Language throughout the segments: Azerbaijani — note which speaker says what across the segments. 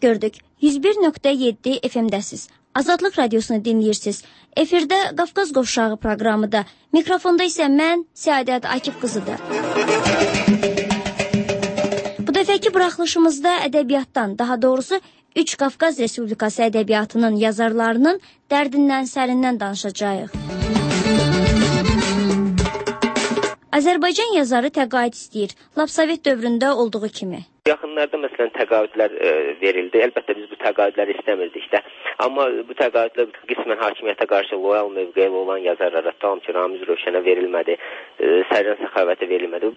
Speaker 1: gördük. 101.7 FM-dəsiz. Azadlıq radiosunu dinləyirsiniz. Efirdə Qafqaz Qovşağı proqramıda. Mikrofonda isə mən, Səadət Akif qızıdır. Bu dəfəki buraxılışımızda ədəbiyyatdan, daha doğrusu 3 Qafqaz Respublikası ədəbiyyatının yazarlarının dərdindən, sərindən danışacağıq. Azərbaycan yazarı təqaüd istəyir, lap Sovet dövründə olduğu kimi.
Speaker 2: Yaxınlarda məsələn təqaüdlər verildi. Əlbəttə biz bu təqaüdləri istəmirdik də. Amma bu təqaüdlər qismən hakimiyyətə qarşı loyal mövqeyi olan yazarlara, tam ki, Ramiz Rövşənə verilmədi, Sərcan Səxavətə verilmədi.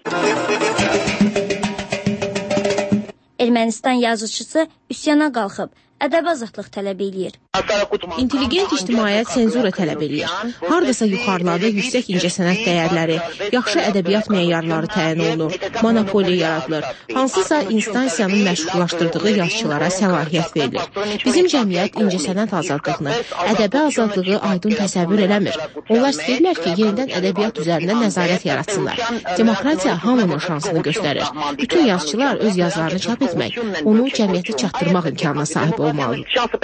Speaker 2: Ermənistan yazıçısı üsyana qalxıb, ədəbi azadlıq tələb eləyir.
Speaker 3: İntelligent ictimaiyyət senzura tələb eləyir. Hardasa yuxarılarda yüksək incəsənət dəyərləri, yaxşı ədəbiyyat meyarları təyin olunur, monopoliya yaradılır. Hansısa instansiyanın məşğullaşdırdığı yazıçılara səlahiyyət verilir. Bizim cəmiyyət incəsənət azadlığını, ədəbi azadlığı aydın təsəvvür eləmir. Onlar istəyirlər ki, yenidən ədəbiyyat üzərində nəzarət yaratsınlar. Demokratiya hamının şansını göstərir. Bütün yazıçılar öz yazılarını çap etmək, onu cəmiyyətə çatdırmaq imkanına sahib olmalıdır.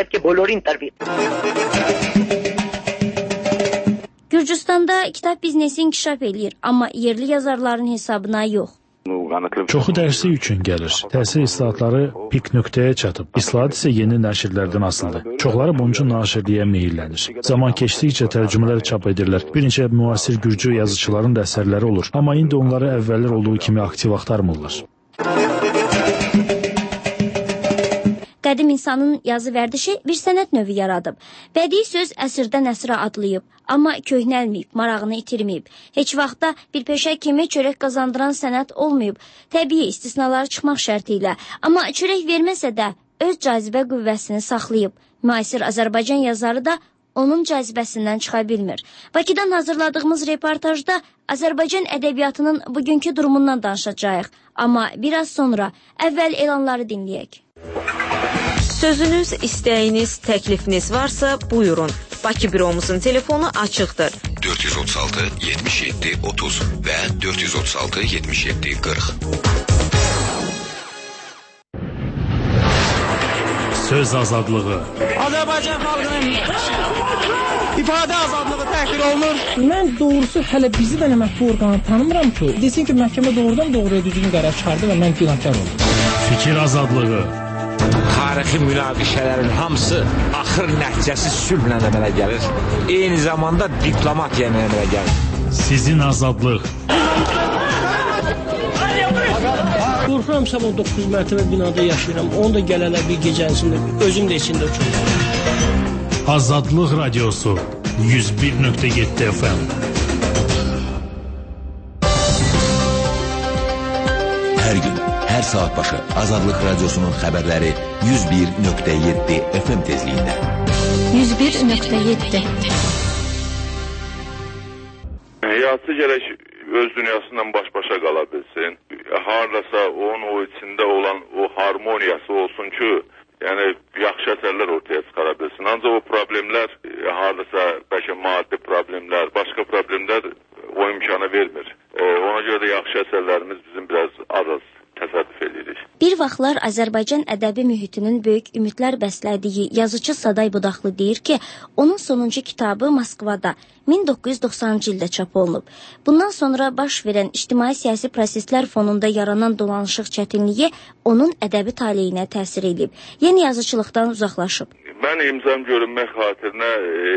Speaker 1: Gürcüstanda kitab biznesi inkişaf eləyir, amma yerli yazarların hesabına yox.
Speaker 4: Çoxu dərsi üçün gəlir. Təhsil islahatları pik nöqtəyə çatıb. İslahat isə yeni nəşrlərdən asılıdır. Çoxları bunun üçün naşirliyə meyillənir. Zaman keçdikcə tərcümələr çap edirlər. Bir neçə müasir gürcü yazıçıların da əsərləri olur. Amma indi onları əvvəllər olduğu kimi aktiv axtarmırlar.
Speaker 1: Qədim insanın yazı vərdişi bir sənət növü yaradıb. Bədii söz əsrdən əsrə adlayıb, amma köhnəlməyib, marağını itirməyib. Heç vaxtda bir peşə kimi çörək qazandıran sənət olmayıb. Təbii istisnaları çıxmaq şərti ilə. Amma çörək verməsə də öz cazibə qüvvəsini saxlayıb. Müasir Azərbaycan yazarı da onun cazibəsindən çıxa bilmir. Bakıdan hazırladığımız reportajda Azərbaycan ədəbiyyatının bugünkü durumundan danışacağıq. Amma biraz sonra əvvəl elanları dinləyək.
Speaker 3: Sözünüz, istəyiniz, təklifiniz varsa buyurun. Bakı büromuzun telefonu açıqdır.
Speaker 5: 436 77 30 və 436 77 40.
Speaker 4: Söz azadlığı.
Speaker 6: Azərbaycan xalqının ifadə azadlığı təhqir olunur. Mən doğrusu hələ bizi də mətbu orqanı tanımıram ki, desin ki, məhkəmə doğrudan doğruya düzgün qərar çıxardı və mən günahkar oldum.
Speaker 4: Fikir azadlığı.
Speaker 7: Tarixi münaqişələrin hamısı axır nəticəsi sülhlə əmələ gəlir. Eyni zamanda diplomatiya ilə əmələ gəlir.
Speaker 4: Sizin azadlıq.
Speaker 6: Qorxuram sabah 9 mərtəbə binada yaşayıram. Onu da gələlər bir gecənisində, özüm də içində uçurum.
Speaker 4: Azadlıq radiosu 101.7 FM.
Speaker 5: Hər gün, hər saat başı Azadlıq radiosunun xəbərləri 101.7 FM tezliyində.
Speaker 1: 101.7.
Speaker 8: Yazıcı gərək öz dünyasından baş-başa qala bilsin. Hardasa onun o içində olan o harmoniyası olsun ki, yəni yaxşı əsərlər ortaya çıxara bilsin. Ancaq o problemlər, hardasa bəlkə maddi problemlər, başqa problemlər o imkanı vermir. Ona görə də yaxşı əsərlərimiz bizim biraz az təsəddüf edirik.
Speaker 1: Bir vaxtlar Azərbaycan ədəbi mühitinin böyük ümidlər bəslədiyi yazıcı Saday Budaqlı deyir ki, onun sonuncu kitabı Moskvada 1990-cı ildə çap olunub. Bundan sonra baş verən ictimai-siyasi proseslər fonunda yaranan dolanışıq çətinliyi onun ədəbi taleyinə təsir edib. Yeni yazıçılıqdan uzaqlaşıb.
Speaker 8: Mən imzam görünmək xatirinə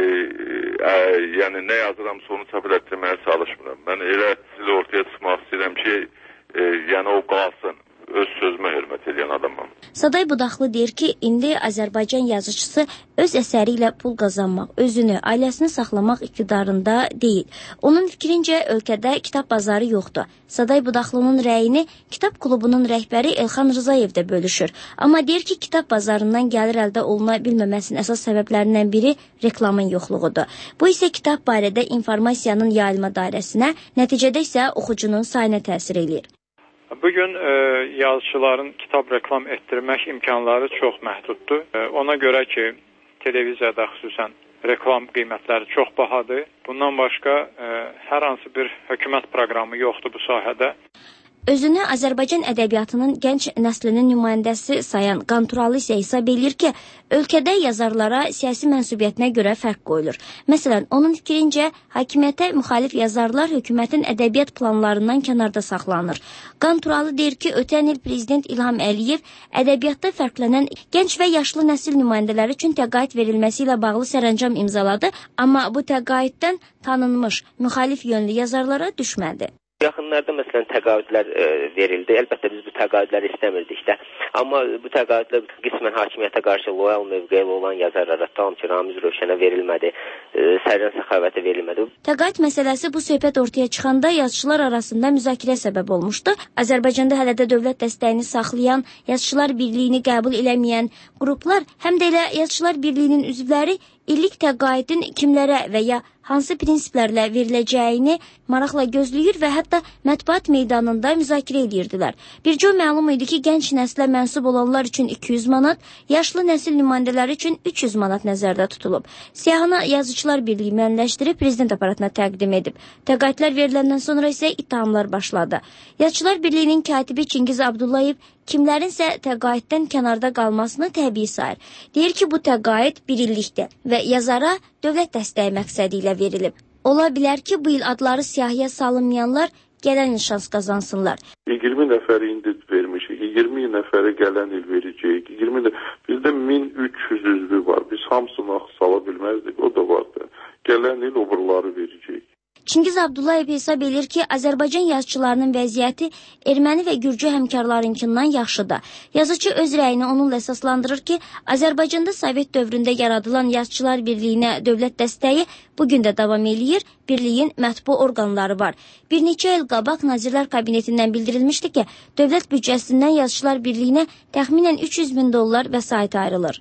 Speaker 8: yəni nə yazıramsa onu çap etdirməyə çalışmıram. Mən elə siz ortaya çıxmaq istəyirəm ki, yəni o qalsın, öz sözümə hörmət edən adamım.
Speaker 1: Saday Budaqlı deyir ki, indi Azərbaycan yazıçısı öz əsəri ilə pul qazanmaq, özünü, ailəsini saxlamaq iqtidarında deyil. Onun fikrincə ölkədə kitab bazarı yoxdur. Saday Budaqlının rəyini kitab klubunun rəhbəri Elxan Rızayev də bölüşür. Amma deyir ki, kitab bazarından gəlir əldə oluna bilməməsinin əsas səbəblərindən biri reklamın yoxluğudur. Bu isə kitab barədə informasiyanın yayılma dairəsinə, nəticədə isə oxucunun sayına təsir eləyir.
Speaker 9: Bugün yazıçıların kitab reklam etdirmək imkanları çox məhduddur. Ona görə ki, televiziyada xüsusən reklam qiymətləri çox bahadır. Bundan başqa hər hansı bir hökumət proqramı yoxdur bu sahədə.
Speaker 1: Özünü Azərbaycan ədəbiyyatının gənc nəslinin nümayəndəsi sayan Qanturalı isə hesab edir ki, ölkədə yazarlara siyasi mənsubiyyətinə görə fərq qoyulur. Məsələn, onun fikrincə, hakimiyyətə müxalif yazarlar hökumətin ədəbiyyat planlarından kənarda saxlanır. Qanturalı deyir ki, ötən il Prezident İlham Əliyev ədəbiyyatda fərqlənən gənc və yaşlı nəsil nümayəndələri üçün təqaüd verilməsi ilə bağlı sərəncam imzaladı, amma bu təqaüddən tanınmış müxalif yönlü yazarlara düşmədi.
Speaker 2: Yaxınlarda məsələn təqaüdlər verildi. Əlbəttə biz bu təqaüdləri istəmirdik də. Amma bu təqaüdlər qismən hakimiyyətə qarşı loyal mövqeyə olan yazarlara, tam ki, Ramiz Rövşənə verilmədi, Sərcan Səxavətə verilmədi.
Speaker 1: Təqaüd məsələsi bu söhbət ortaya çıxanda yazıçılar arasında müzakirə səbəb olmuşdu. Azərbaycanda hələ də dövlət dəstəyini saxlayan, Yazıçılar Birliyini qəbul eləməyən qruplar, həm də elə Yazıçılar Birliyinin üzvləri illik təqaüdün kimlərə və ya hansı prinsiplərlə veriləcəyini maraqla gözləyir və hətta mətbuat meydanında müzakirə edirdilər. Bircə məlum idi ki, gənc nəslə mənsub olanlar üçün 200 manat, yaşlı nəsil nümayəndələri üçün 300 manat nəzərdə tutulub. Siyahını Yazıçılar Birliyi müəyyənləşdirib prezident aparatına təqdim edib. Təqaüdlər veriləndən sonra isə ittihamlar başladı. Yazıçılar Birliyinin katibi Çingiz Abdullayev kimlərinsə təqaüddən kənarda qalmasını təbii sayır. Deyir ki, bu təqaüd bir illikdir və yazara dövlət dəstəyi məqsədi ilə verilib. Ola bilər ki, bu il adları siyahıya salınmayanlar gələn il şans qazansınlar.
Speaker 10: 20 nəfəri indi vermişik, 20 nəfəri gələn il verəcəyik. Bizdə 1300 üzvü var. Biz hamısını sala bilməzdik, o da vardı. Gələn il oburları verəcəyik.
Speaker 1: Çingiz Abdullayev hesab edir ki, Azərbaycan yazıçılarının vəziyyəti erməni və gürcü həmkarlarınkindən yaxşıdır. Yazıcı öz rəyini onunla əsaslandırır ki, Azərbaycanda Sovet dövründə yaradılan Yazıçılar Birliyinə dövlət dəstəyi bugün də davam eləyir, birliyin mətbu orqanları var. Bir neçə il qabaq Nazirlər Kabinetindən bildirilmişdi ki, dövlət büdcəsindən Yazıçılar Birliyinə təxminən 300 min dollar vəsait ayrılır.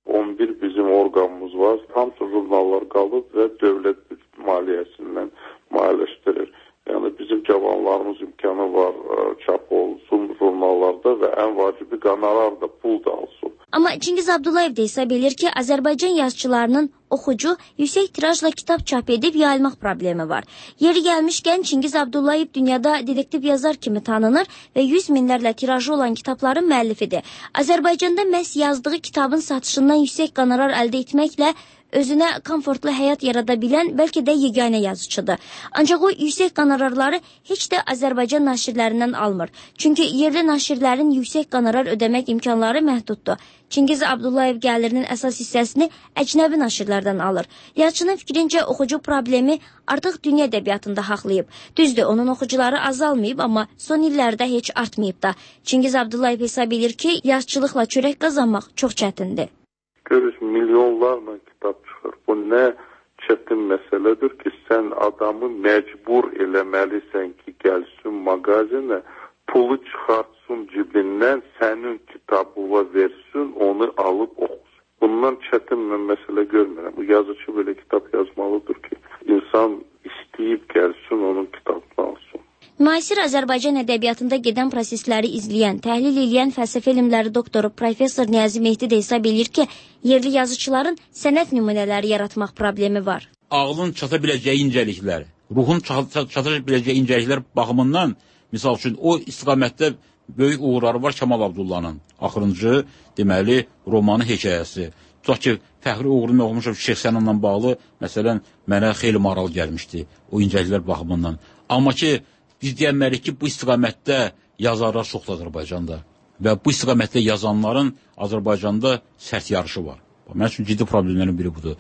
Speaker 10: 11 bizim orqanımız var, hamısı jurnallar qalıb və dövlət maliyyəsindən maliyyələşdirir. Yəni bizim cavanlarımız imkanı var, çap olsun jurnallarda və ən vacibi qonorar da, pul da alsın.
Speaker 1: Amma Çingiz Abdullayev də hesab edir ki, Azərbaycan yazıçılarının oxucu yüksək tirajla kitab çap edib yayılmaq problemi var. Yeri gəlmişkən Çingiz Abdullayev dünyada dedektiv yazar kimi tanınır və 100 minlərlə tirajı olan kitabların müəllifidir. Azərbaycanda məhz yazdığı kitabın satışından yüksək qonorar əldə etməklə özünə komfortlu həyat yarada bilən bəlkə də yeganə yazıçıdır. Ancaq o yüksək qonorarları heç də Azərbaycan naşirlərindən almır. Çünki yerli naşirlərin yüksək qonorar ödəmək imkanları məhduddur. Çingiz Abdullayev gəlirinin əsas hissəsini əcnəbi naşirlərdən alır. Yazıçının fikrincə oxucu problemi artıq dünya ədəbiyyatında haqlayıb. Düzdür, onun oxucuları azalmayıb, amma son illərdə heç artmayıb da. Çingiz Abdullayev hesab edir ki, yazıçılıqla çörək qazanmaq çox çətindir.
Speaker 10: Görürüz, milyonlarla kitab çıxır. Bu nə çətin məsələdir ki, sən adamı məcbur eləməlisən ki, gəlsin mağazinə, pulu çıxartsın cibindən, sənin kitabına versin, onu alıb oxusun. Bundan çətin mən məsələ görmürəm. Bu yazıcı belə kitab yazmalıdır ki, insan istəyib gəlsin, onun kitabını alsın.
Speaker 1: Müasir Azərbaycan ədəbiyyatında gedən prosesləri izləyən, təhlil edən fəlsəfə elmləri doktoru Professor Niyazi Mehdi də hesab edir ki, yerli yazıçıların sənət nümunələri yaratmaq problemi var.
Speaker 11: Ağlın çata biləcəyi incəliklər, ruhun çata biləcəyi incəliklər baxımından, misal üçün, o istiqamətdə böyük uğurları var Kəmal Abdullah'nın. Axırıncı, deməli, romanı hekayəsi. Tutaq ki, Fəxri uğurunu oxumuşam Şeyx Sənanla bağlı, məsələn, mənə xeyli maral gəlmişdi o incəliklər baxımından. Amma ki, biz deyəmərik ki, bu istiqamətdə yazarlar çoxdur Azərbaycanda və bu istiqamətdə yazanların Azərbaycanda sərt yarışı var. Mənim üçün ciddi problemlərin biri budur.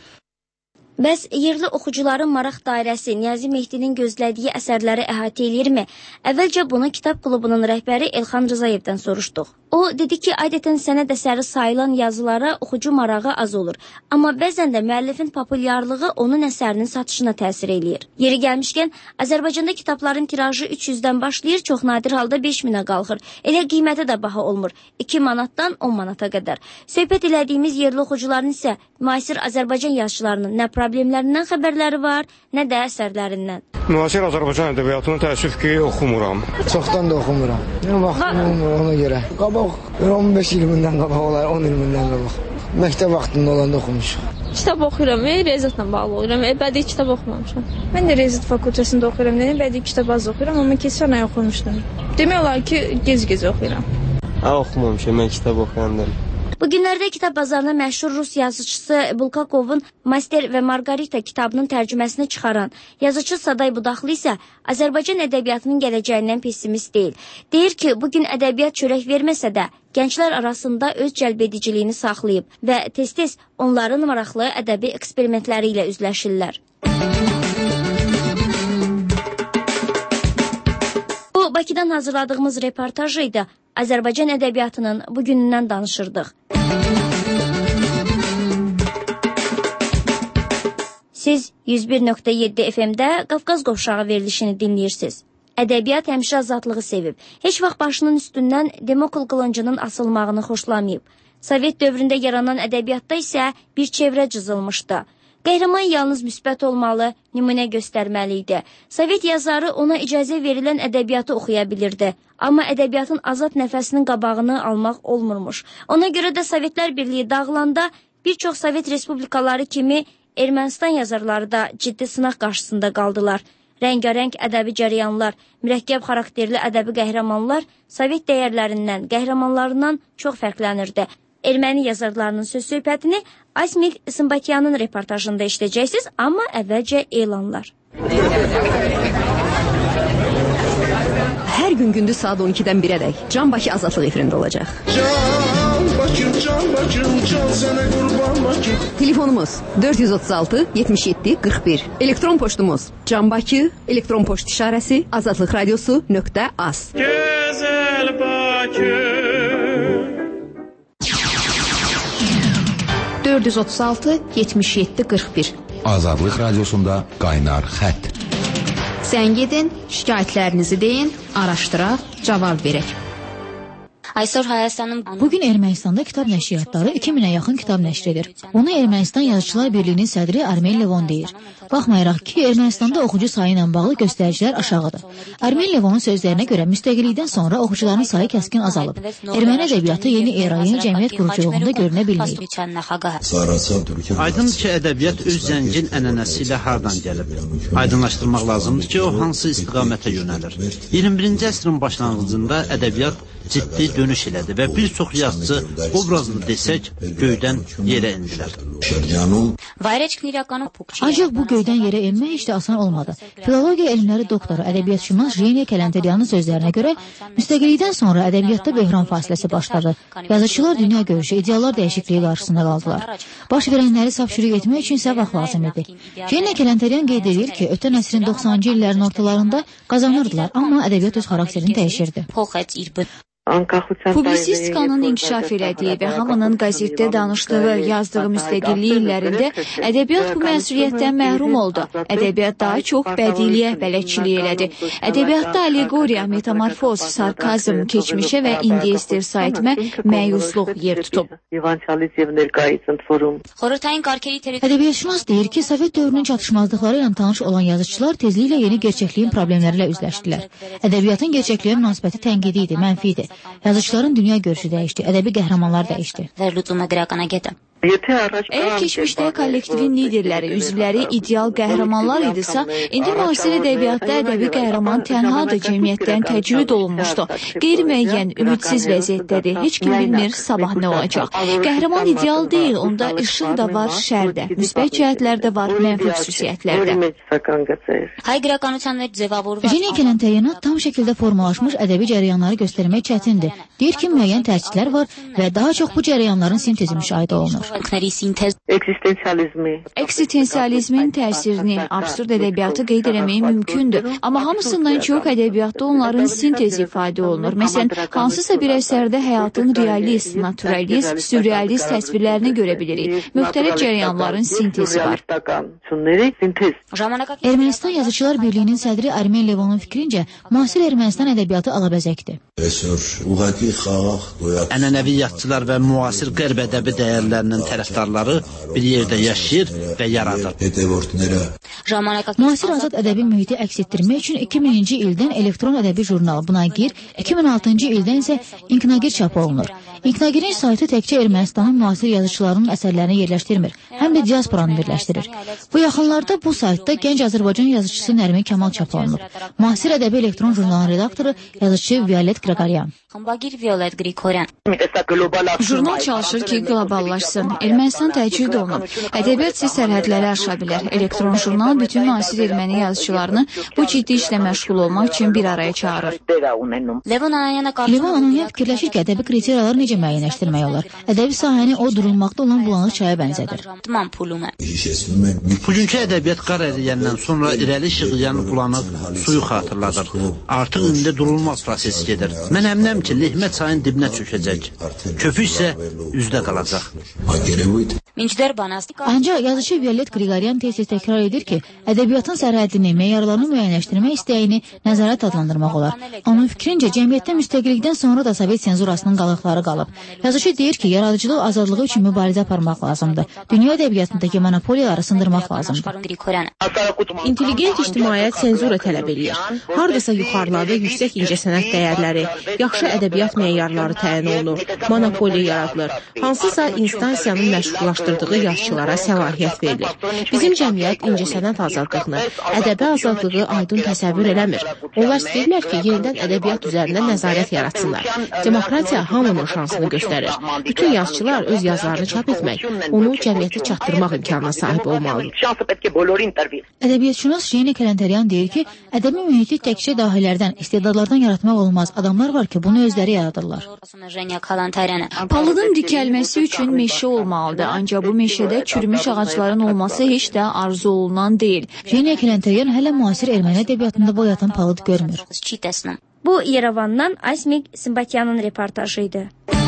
Speaker 1: Bəs yerli oxucuların maraq dairəsi Niyazi Mehdinin gözlədiyi əsərləri əhatə eləyirmi? Əvvəlcə bunu Kitab Klubunun rəhbəri Elxan Rızayevdən soruşduq. O dedi ki, adətən sənəd əsəri sayılan yazılara oxucu marağı az olur. Amma bəzən də müəllifin populyarlığı onun əsərinin satışına təsir eləyir. Yeri gəlmişkən, Azərbaycanda kitabların tirajı 300-dən başlayır, çox nadir halda 5000-ə qalxır. Elə qiyməti də baha olmur. 2 manatdan 10 manata qədər. Söhbət elədiyimiz yerli oxucuların isə müasir Azərbaycan yazıçılarının nə problemlərindən xəbərləri var, nə də əsərlərindən.
Speaker 12: Müasir Azərbaycan ədəbiyyatını təəssüf ki, oxumuram.
Speaker 13: Çoxdan da oxumuram. Vaxtım ona görə.
Speaker 12: qabaq, 15 ilmindən qabaq olar, 10 ilmindən qabaq. Məktəb vaxtında olanda oxumuşuq.
Speaker 13: Kitab oxuyuram, riyaziyyatla bağlı oxuyuram. Bədii kitab oxumamışam. Mən də riyaziyyat fakültəsində oxuyuram, bədii kitab az oxuyuram, amma keçən ay oxumuşdum. Demək olar ki, gec-gec oxuyuram.
Speaker 14: Oxumamışam, mən kitab oxuyandım.
Speaker 1: Bu günlərdə kitab bazarına məşhur Rus yazıçısı Bulgakovun Master və Margarita kitabının tərcüməsini çıxaran yazıcı Saday Budaqlı isə Azərbaycan ədəbiyyatının gələcəyindən pessimist deyil. Deyir ki, bugün ədəbiyyat çörək verməsə də, gənclər arasında öz cəlbediciliyini saxlayıb və tez-tez onların maraqlı ədəbi eksperimentləri ilə üzləşirlər. Bu, Bakıdan hazırladığımız reportaj idi. Azərbaycan ədəbiyyatının bugünündən danışırdıq. Siz 101.7 FM-də Qafqaz Qovşağı verilişini dinləyirsiniz. Ədəbiyyat həmişə azadlığı sevib. Heç vaxt başının üstündən Demokl qılıncının asılmağını xoşlamayıb. Sovet dövründə yaranan ədəbiyyatda isə bir çevrə cızılmışdı. Qəhrəman yalnız müsbət olmalı, nümunə göstərməli idi. Sovet yazarı ona icazə verilən ədəbiyyatı oxuya bilirdi. Amma ədəbiyyatın azad nəfəsinin qabağını almaq olmurmuş. Ona görə də Sovetlər Birliyi dağılanda bir çox Sovet respublikaları kimi Ermənistan yazarları da ciddi sınaq qarşısında qaldılar. Rəngarəng ədəbi cərəyanlar, mürəkkəb xarakterli ədəbi qəhrəmanlar Sovet dəyərlərindən, qəhrəmanlarından çox fərqlənirdi. Erməni yazarlarının söz-söhbətini Asmik Sımbatyanın reportajında işləyəcəksiniz, amma əvvəlcə elanlar.
Speaker 15: Hər gün gündüz saat 12-dən 1-ədək Can Bakı Azadlıq efirində olacaq. Can Bakım, can sənə qurban Bakım. Telefonumuz 436 77 41. Elektron poçtumuz canbakı, elektron poçt işarəsi azadlıqradiosu.az. Gözəl Bakı 436 77 41.
Speaker 5: Azadlıq radiosunda qaynar xətt.
Speaker 15: Zəng edin, şikayətlərinizi deyin, araşdıraq, cavab verək.
Speaker 16: Bugün Ermənistanda kitab nəşriyyatları 2000-ə yaxın kitab nəşr edir. Bunu Ermənistan Yazıçılar Birliyinin sədri Armen Levon deyir. Baxmayaraq ki, Ermənistanda oxucu sayı ilə bağlı göstəricilər aşağıdır. Armen Levonun sözlərinə görə müstəqillikdən sonra oxucuların sayı kəskin azalıb. Erməni ədəbiyyatı yeni era, yeni cəmiyyət quruculuğunda görünə bilməyib.
Speaker 17: Aydındır ki, ədəbiyyat öz zəngin ənənəsi ilə hardan gəlib? Aydınlaşdırmaq lazımdır ki, o hansı istiqamətə yönəlir? 21-ci əsrin başlanğıcında ədəbiyyat ciddi dönüş elədi və bir çox yazıcı obrazını desək göydən yerə indilər.
Speaker 16: Ancaq bu göydən yerə enmək heç də asan olmadı. Filologiya elmləri doktoru, ədəbiyyatşünas Jeniya Kələnteryanın sözlərinə görə müstəqillikdən sonra ədəbiyyatda böhran fasiləsi başladı. Yazıçılar dünya görüşü, ideallar dəyişikliyi qarşısında qaldılar. Baş verənləri saf-çürük etmək üçün isə vaxt lazım idi. Jeniya Kələnteryan qeyd edir ki, ötən əsrin 90-cı illərin ortalarında qazanırdılar, amma ədəbiyyat öz xarakterini dəyişirdi.
Speaker 18: Publisistikanın inkişaf elədiyi və hamının qəzetdə danışdığı, yazdığı müstəqillik illərində ədəbiyyat bu məsuliyyətdən məhrum oldu. Ədəbiyyat daha çox bədiliyə bələdçilik elədi. Ədəbiyyatda allegoriya, metamorfoz, sarkazm, keçmişə və indiyə istirsa etmə, məyusluq yer tutub.
Speaker 16: Ədəbiyyatşünas deyir ki, Sovet dövrünün çatışmazlıqları ilə tanış olan yazıçılar tezliklə yeni gerçəkliyin problemləri ilə üzləşdilər. Ədəbiyyatın gerçəkliyə münasibəti tənqidi idi, mənfi idi. Yazıçıların dünya görüşü dəyişdi, ədəbi qəhrəmanlar dəyişdi.
Speaker 18: Əgər keçmişdə kollektivin liderləri, üzvləri ideal qəhrəmanlar idisə, indi müasir ədəbiyyatda ədəbi qəhrəman tənhadır, cəmiyyətdən təcrid olunmuşdu. Qeyri-müəyyən, ümidsiz vəziyyətdədir, heç kim bilmir sabah nə olacaq. Qəhrəman ideal deyil, onda işıq da var, şər də, müsbət cəhətlər də var, mənfi xüsusiyyətlər də.
Speaker 16: Jeniya Kələnteryanı tam şəkildə formalaşmış ədəbi cərəyanları göstərmək çətindir. Deyir ki, müəyyən tərkiblər var və daha çox bu cərəyanların sintezi müşahidə olunur.
Speaker 18: Eksistensializmin təsirini, absurd ədəbiyyatı qeyd eləmək mümkündür. Amma hamısından çox ədəbiyyatda onların sintezi ifadə olunur. Məsələn, hansısa bir əsərdə həyatın realist, naturalist, sürrealist təsvirlərini görə bilirik. Müxtəlif cərəyanların sintezi var.
Speaker 16: Ermənistan Yazıçılar Birliyinin sədri Armen Levonun fikrincə, müasir Ermənistan ədəbiyyatı alabəzəkdir.
Speaker 17: Ənənəvi yazıçılar və müasir qərb ədəbi dəyərlərinin tərəfdarları bir yerdə yaşayır və yaradır.
Speaker 16: Müasir azad ədəbi mühiti əks etdirmək üçün 2000-ci ildən elektron ədəbi jurnal Bnagir, 2006-cı ildən isə İnknagir çap olunur. İnknagirin saytı təkcə Ermənistanın müasir yazıçılarının əsərlərini yerləşdirmir, həm də diasporanı birləşdirir. Bu yaxınlarda bu saytda gənc Azərbaycan yazıçısı Nərmin Kamal çap olunub. Müasir ədəbi elektron jurnalın redaktoru yazıçı Violet Qraqoryan.
Speaker 18: Jurnal çalışır ki, qloballaşsın. Ermənistan təcrid olunub. Ədəbiyyat ise sərhədləri aşa bilər. Elektron jurnal bütün müasir erməni yazıçılarını bu ciddi işlə məşğul olmaq üçün bir araya çağırır.
Speaker 16: Levon Ananyan fikirləşir ki, ədəbi kriteriyalar necə müəyyənləşdirmək olar? Ədəbi sahəni o durulmaqda olan bulanıq çaya bənzədir.
Speaker 17: Bugünkü ədəbiyyat qar əriyəndən sonra irəli şığıyan bulanıq suyu xatırladır. Artıq indi durulmaz prosesi gedir. Mən əminəm ki, Lehmə çayın dibinə çökəcək. Köpük isə üzdə qalacaq.
Speaker 16: Ancaq yazıcı Violet Qraqoryan tez-tez təkrar edir ki, ədəbiyyatın sərhədini, meyarlarını müəyyənləşdirmək istəyini nəzarət adlandırmaq olar. Onun fikrincə, cəmiyyətdə müstəqillikdən sonra da Sovet senzurasının qalıqları qalıb. Yazıcı deyir ki, yaradıcılıq azadlığı üçün mübarizə aparmaq lazımdır. Dünya ədəbiyyatındakı monopoliyaları sındırmaq lazımdır.
Speaker 3: İntelligent ictimaiyyət senzura tələb eləyir. Hardasa yuxarılarda yüksək incəsənət dəyərləri, yaxşı ədəbiyyat meyarları təyin olunur, monopoliya yaradılır. Hansısa instansiyanın məşğullaşdırdığı yazıçılara səlahiyyət verilir. Bizim cəmiyyət incəsənət azadlığını, ədəbi azadlığı aydın təsəvvür eləmir. Onlar istəyirlər ki, yenidən ədəbiyyat üzərində nəzarət yaratsınlar. Demokratiya hamının şansını göstərir. Bütün yazıçılar öz yazılarını çap etmək, onu cəmiyyətə çatdırmaq imkanına sahib olmalıdır.
Speaker 16: Ədəbiyyatşünas Jeyne Kəlenteryan deyir ki, ədəbi mühiti təkcə dahilərdən, istedadlardan yaratmaq olmaz. Adamlar var ki, bunu özləri yaradırlar.
Speaker 18: Palıdın dikəlməsi üçün meşə olmalıdır, ancaq bu meşədə çürümüş ağacların olması heç də arzu olunan deyil.
Speaker 16: Jeyne Kəlenteryan hələ müasir erməni ədəbiyyatında boy atan palıd görmür.
Speaker 1: Bu Yerevandan Asmik Simbatyanın reportajıydı.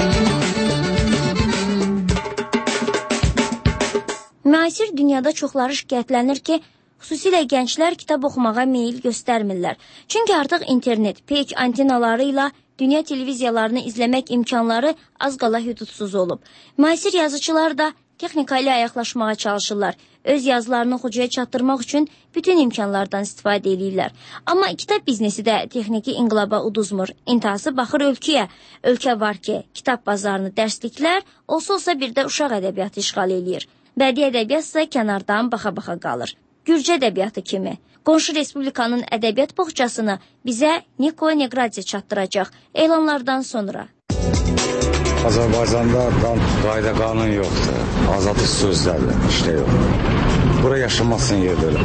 Speaker 1: Müasir dünyada çoxları şikayətlənir ki, xüsusilə gənclər kitab oxumağa meyil göstərmirlər. Çünki artıq internet, peyk antenaları ilə dünya televiziyalarını izləmək imkanları az qala hüdudsuz olub. Müasir yazıçılar da texnika ilə ayaqlaşmağa çalışırlar. Öz yazılarını oxucuya çatdırmaq üçün bütün imkanlardan istifadə edirlər. Amma kitab biznesi də texniki inqilaba uduzmur. İntihası baxır ölkəyə. Ölkə var ki, kitab bazarını dərsliklər, olsa bir də uşaq ədəbiyyatı işğal eləyir. Bədii ədəbiyyat isə kənardan baxa-baxa qalır. Gürcə ədəbiyyatı kimi. Qonşu Respublikanın ədəbiyyat boğçasını bizə Niko Negradze çatdıracaq elanlardan sonra.
Speaker 19: Azərbaycanda qayda qanun yoxdur. Azadlıq sözlərdir, işte yox. Bura yaşamasın yerdə öyle.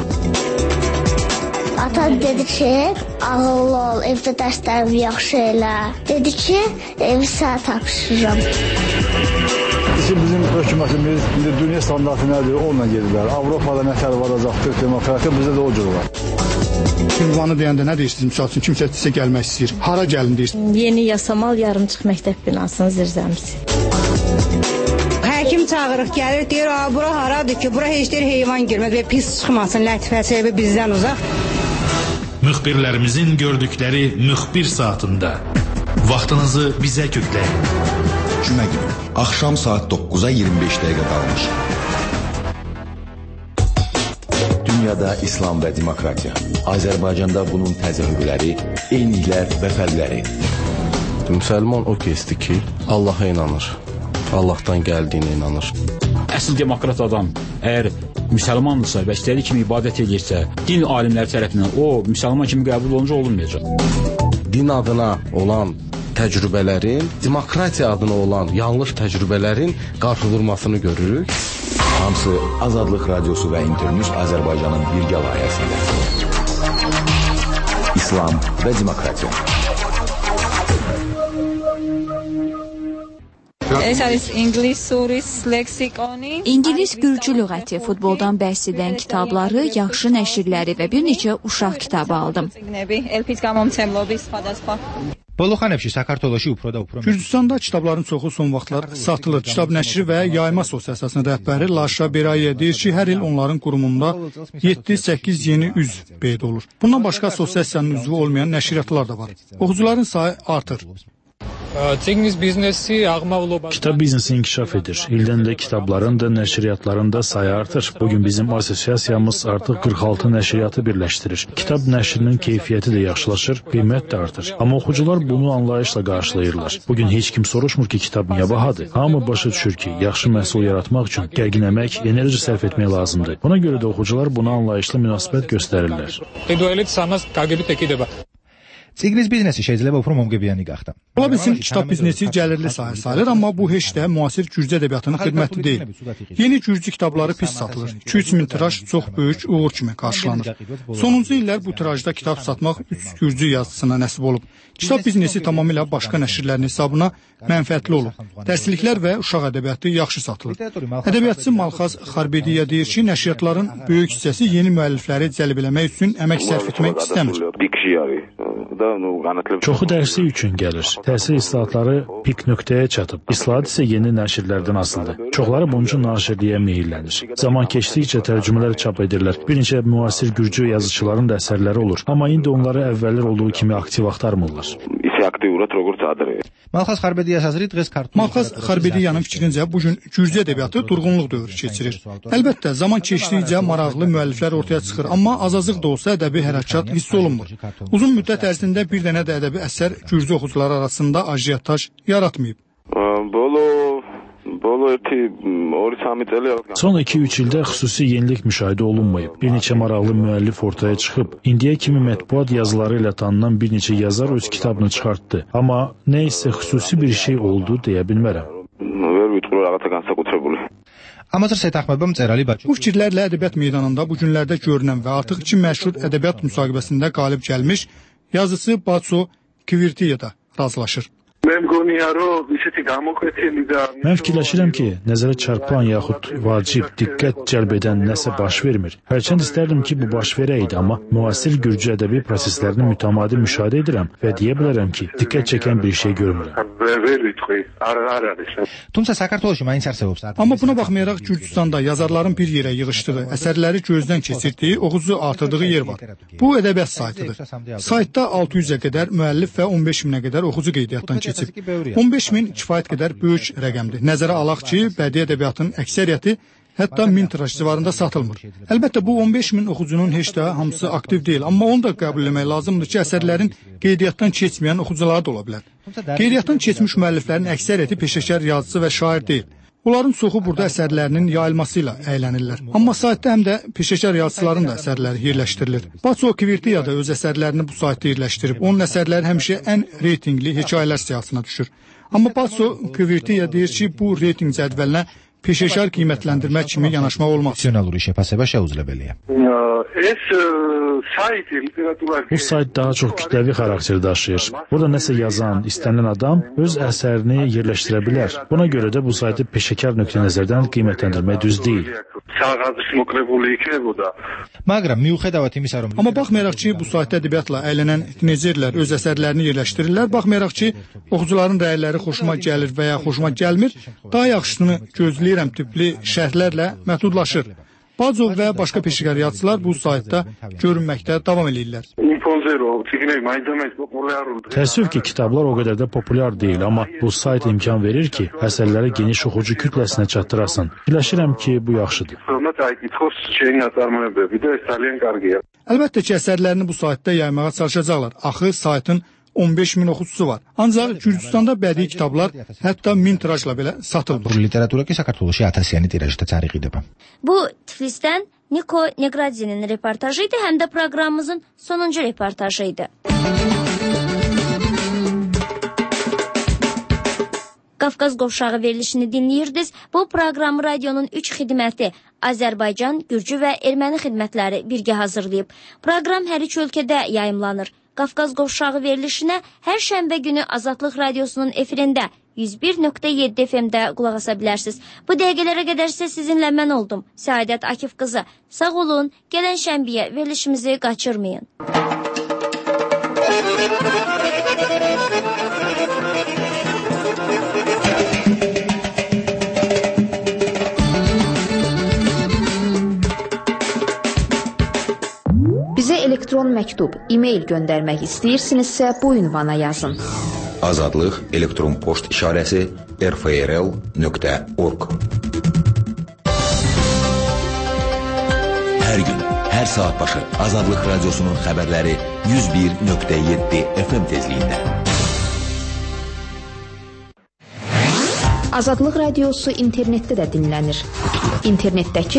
Speaker 20: Ata dedi ki, ağıllı ol, evdə dərslərimi yaxşı elə. Dedi ki, evi sənə tapşırıram.
Speaker 21: Bizim hökumətimiz dünya standartı nədir, onunla gedirlər. Avropada nətər varacaqdır, demokratiya bizdə də o cür var.
Speaker 22: Ünvanı deyəndə nə deyirsiniz? Misal üçün, kimsə sizə gəlmək istəyir. Hara gəlin deyirsiniz?
Speaker 23: Yeni Yasamal yarımçıq məktəb binasının zirzəmisi.
Speaker 24: Həkim çağırıq gəlir, deyir, bura haradır ki, bura heç deyir heyvan girməz və pis çıxmasın, lətifəsi evi bizdən uzaq.
Speaker 25: Müxbirlərimizin gördükləri müxbir saatında vaxtınızı bizə kökləyin.
Speaker 5: Cümə günü, axşam saat 9-a 25 dəqiqə qalmış. Dünyada İslam və demokratiya. Azərbaycanda bunun təzahürləri, eyniliklər və fərqləri.
Speaker 26: Müsəlman o kəsdir ki, Allaha inanır. Allahdan gəldiyinə inanır.
Speaker 11: Əsl demokrat adam əgər müsəlmandırsa və istədiyi kimi ibadət edirsə, din alimləri tərəfindən o müsəlman kimi qəbul olunca olunmayacaq.
Speaker 26: Din adına olan təcrübələrin, demokratiya adına olan yanlış təcrübələrin qarşıdurmasını görürük.
Speaker 5: Hamısı Azadlıq Radiosu və Internews Azərbaycanın birgə layihəsində. İslam və demokratiya.
Speaker 18: İngilis gürcü lüğəti, futboldan bəhs edən kitabları, yaxşı nəşrləri və bir neçə uşaq kitabı aldım.
Speaker 22: Gürcüstanda kitabların çoxu son vaxtlar satılır. Kitab nəşri və yayma assosiasiyasının rəhbəri Laşa Beraye deyir ki, hər il onların qurumunda 7-8 yeni üzv qeyd olur. Bundan başqa assosiasiyanın üzvü olmayan nəşriyyatlar da var. Oxucuların sayı artır.
Speaker 2: Kitab biznesi inkişaf edir. İldən də kitabların da, nəşriyyatların da sayı artır. Bugün bizim asosiasiyamız artıq 46 nəşriyyatı birləşdirir. Kitab nəşrinin keyfiyyəti də yaxşılaşır, qiymət də artır. Amma oxucular bunu anlayışla qarşılayırlar. Bugün heç kim soruşmur ki, kitab niyə bahadır. Hamı başa düşür ki, yaxşı məhsul yaratmaq üçün gərgin əmək, enerji sərf etmək lazımdır. Buna görə də oxucular buna anlayışla münasibət göstərirlər.
Speaker 4: Cigniz biznesi შეიძლება უფრო მომგებიანი გახდა.
Speaker 22: Ola bilsin kitab biznesi gəlirli sahə sayılır, amma bu heç də müasir gürcü ədəbiyyatının xidməti deyil. Yeni gürcü kitabları pis satılır. 2-3 min tiraj çox böyük uğur kimi qarşılanır. Sonuncu illər bu tirajda kitab satmaq 3 gürcü yazısına nəsib olub. Kitab biznesi tamamilə başqa nəşrlərin hesabına mənfəətli olub. Dərsliklər və uşaq ədəbiyyatı yaxşı satılır. Ədəbiyyatçı Malxaz Xarbediya deyir ki, nəşriyyatların böyük hissəsi yeni müəllifləri cəlb eləmək üçün əmək sərf etmək istəmir.
Speaker 2: Çoxu dərsi üçün gəlir. Təhsil islahatları pik nöqtəyə çatıb. İslahat isə yeni nəşrlərdən asılıdır. Çoxları bunun üçün naşirliyə meyillənir. Zaman keçdikcə tərcümələr çap edirlər. Bir neçə müasir gürcü yazıçıların da əsərləri olur. Amma indi onları əvvəllər olduğu kimi aktiv axtarmırlar.
Speaker 4: Malxaz Xarbediyanın fikrincə bugün gürcü ədəbiyyatı durğunluq dövrü keçirir. Əlbəttə, zaman keçdikcə maraqlı müəlliflər ortaya çıxır, amma az-azıq da olsa ədəbi hərəkat hiss olunmur. Uzun müddət ərzində bir dənə də ədəbi əsər gürcü oxucular arasında ajiyataj yaratmayıb.
Speaker 2: Son 2-3 ildə xüsusi yenilik müşahidə olunmayıb. Bir neçə maraqlı müəllif ortaya çıxıb. İndiyə kimi mətbuat yazıları ilə tanınan bir neçə yazar öz kitabını çıxartdı. Amma nə isə xüsusi bir şey oldu deyə bilmərəm.
Speaker 22: Bu fikirlərlə ədəbiyyat meydanında bu günlərdə görünən və artıq iki məşhur ədəbiyyat müsahibəsində qalib gəlmiş yazısı Batso Kvirtiya da razılaşır.
Speaker 2: Mən fikirləşirəm ki, nəzərə çarpan yaxud vacib, diqqət cəlb edən nəsə baş vermir. Hərçənd istərdim ki, bu baş verəydi, amma müasir gürcü ədəbi proseslərini mütəmadi müşahidə edirəm və deyə bilərəm ki, diqqət çəkən bir şey görmürəm.
Speaker 22: Amma buna baxmayaraq Gürcüstanda yazarların bir yerə yığışdığı, əsərləri gözdən keçirdiyi, oxucu artırdığı yer var. Bu ədəbiyyat saytıdır. Saytda 600-ə qədər müəllif və 15 minə qədər oxucu qeydiyyatdan keçir. 15 min kifayət qədər böyük rəqəmdir. Nəzərə alaq ki, bədii ədəbiyyatın əksəriyyəti hətta 1000 tiraj civarında satılmır. Əlbəttə, bu 15 min oxucunun heç də hamısı aktiv deyil, amma onu da qəbul etmək lazımdır ki, əsərlərin qeydiyyatdan keçməyən oxucuları da ola bilər. Qeydiyyatdan keçmiş müəlliflərin əksəriyyəti peşəkar yazıcı və şair deyil. Onların çoxu burada əsərlərinin yayılması ilə əylənirlər. Amma saytda həm də peşəkar yazıçıların da əsərləri yerləşdirilir. Batso Kvirtiya da öz əsərlərini bu saytda yerləşdirib. Onun əsərləri həmişə ən reytingli hekayələr siyahısına düşür. Amma Batso Kvirtiya deyir ki, bu reyting cədvəlinə peşəkar qiymətləndirmə kimi yanaşmaq olmaz.
Speaker 2: Bu sayt daha çox kütləvi xarakter daşıyır. Burada nəsə yazan, istənilən adam öz əsərini yerləşdirə bilər. Buna görə də bu saytı peşəkar nöqteyi-nəzərdən qiymətləndirmək düz deyil.
Speaker 22: Amma baxmayaraq ki, bu saytda ədəbiyyatla əylənən dinləyicilər öz əsərlərini yerləşdirirlər, baxmayaraq ki, oxucuların rəyləri xoşuma gəlir və ya xoşuma gəlmir, daha yaxşısını gözləyirəm tipli şərhlərlə məhdudlaşır. Bazov və başqa peşəkar yazıçılar bu saytda görünməkdə davam edirlər.
Speaker 2: Təəssüf ki, kitablar o qədər də populyar deyil, amma bu sayt imkan verir ki, əsərləri geniş oxucu kütləsinə çatdırasın. Fikirləşirəm ki, bu yaxşıdır.
Speaker 22: Əlbəttə ki, əsərlərini bu saytda yaymağa çalışacaqlar. Axı saytın 15 min oxucusu var. Ancaq Gürcüstanda bədii kitablar hətta 1000 tirajla belə satılır.
Speaker 1: Bu Tiflisdən Niko Negradzinin reportajı idi, həm də proqramımızın sonuncu reportajı idi. Qafqaz qovşağı verilişini dinləyirdiniz. Bu proqramı radionun 3 xidməti Azərbaycan, Gürcü və Erməni xidmətləri birgə hazırlayıb. Proqram hər üç ölkədə yayımlanır. Qafqaz qovşağı verilişinə hər şənbə günü Azadlıq Radiosunun efirində 101.7 FM-də qulaq asa bilərsiniz. Bu dəqiqələrə qədər isə sizinlə mən oldum. Səadət Akif qızı. Sağ olun, gələn şənbəyə verilişimizi qaçırmayın.
Speaker 6: Bizə elektron məktub, e-mail göndərmək istəyirsinizsə bu ünvana yazın.
Speaker 5: Azadlıq elektron poçt işarəsi rfrl.org. Hər gün, hər saat başı Azadlıq Radiosunun xəbərləri 101.7 FM tezliyində.
Speaker 6: Azadlıq Radiosu internetdə də dinlənir. İnternetdəki